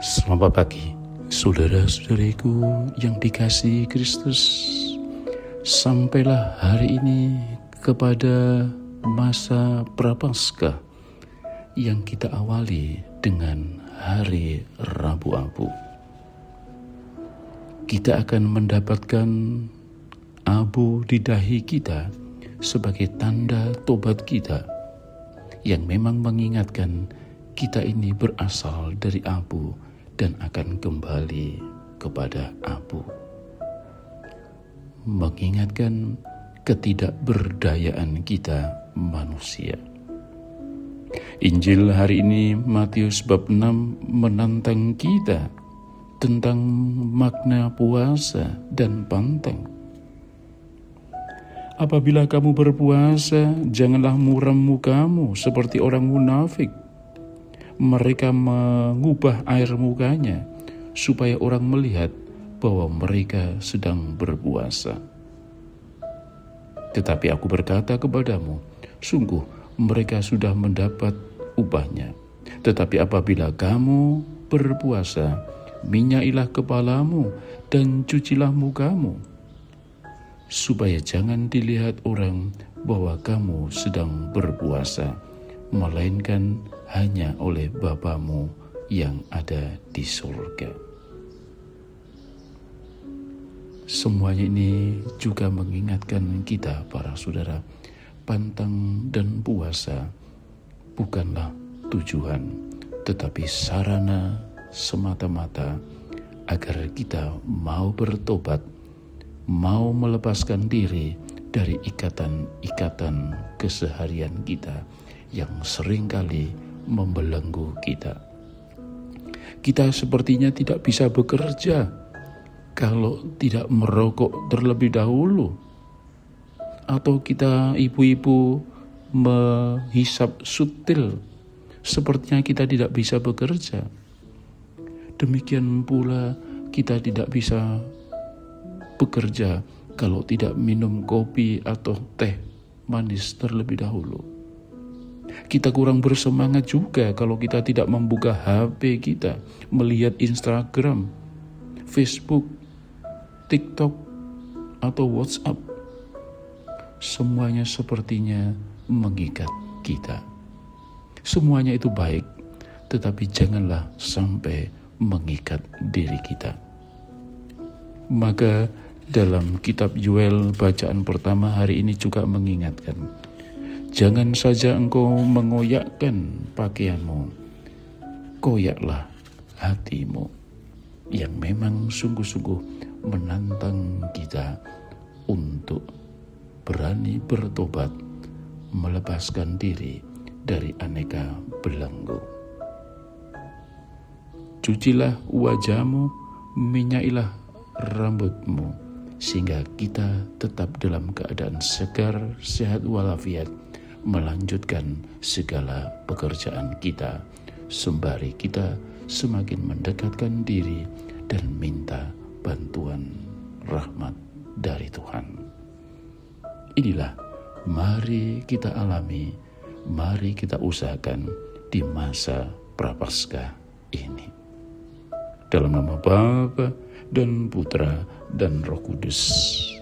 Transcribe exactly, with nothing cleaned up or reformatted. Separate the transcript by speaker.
Speaker 1: Selamat pagi, saudara-saudariku yang dikasihi Kristus. Sampailah hari ini kepada masa Prapaskah yang kita awali dengan hari Rabu Abu. Kita akan mendapatkan abu di dahi kita sebagai tanda tobat kita, yang memang mengingatkan kita ini berasal dari abu dan akan kembali kepada abu. Mengingatkan ketidakberdayaan kita manusia. Injil hari ini Matius bab enam menantang kita tentang makna puasa dan pantang. Apabila kamu berpuasa, janganlah muram mukamu seperti orang munafik. Mereka mengubah air mukanya supaya orang melihat bahwa mereka sedang berpuasa. Tetapi aku berkata kepadamu, sungguh mereka sudah mendapat upahnya. Tetapi apabila kamu berpuasa, minyailah kepalamu dan cucilah mukamu, supaya jangan dilihat orang bahwa kamu sedang berpuasa, melainkan hanya oleh Bapamu yang ada di surga. Semuanya ini juga mengingatkan kita para saudara, pantang dan puasa bukanlah tujuan, tetapi sarana semata-mata agar kita mau bertobat, mau melepaskan diri dari ikatan-ikatan keseharian kita yang seringkali membelenggu kita. Kita sepertinya tidak bisa bekerja kalau tidak merokok terlebih dahulu, atau kita ibu-ibu menghisap sutil, sepertinya kita tidak bisa bekerja. Demikian pula kita tidak bisa bekerja kalau tidak minum kopi atau teh manis terlebih dahulu. Kita kurang bersemangat juga kalau kita tidak membuka H P kita, melihat Instagram, Facebook, TikTok, atau WhatsApp. Semuanya sepertinya mengikat kita. Semuanya itu baik, tetapi janganlah sampai mengikat diri kita. Maka dalam kitab Yoel bacaan pertama hari ini juga mengingatkan, jangan saja engkau mengoyakkan pakaianmu, koyaklah hatimu, yang memang sungguh-sungguh menantang kita untuk berani bertobat, melepaskan diri dari aneka belenggu. Cucilah wajahmu, minyailah rambutmu, sehingga kita tetap dalam keadaan segar, sehat walafiat, melanjutkan segala pekerjaan kita, sembari kita semakin mendekatkan diri dan minta bantuan rahmat dari Tuhan. Inilah mari kita alami, mari kita usahakan di masa Prapaskah ini. Dalam nama Bapa dan Putra dan Roh Kudus.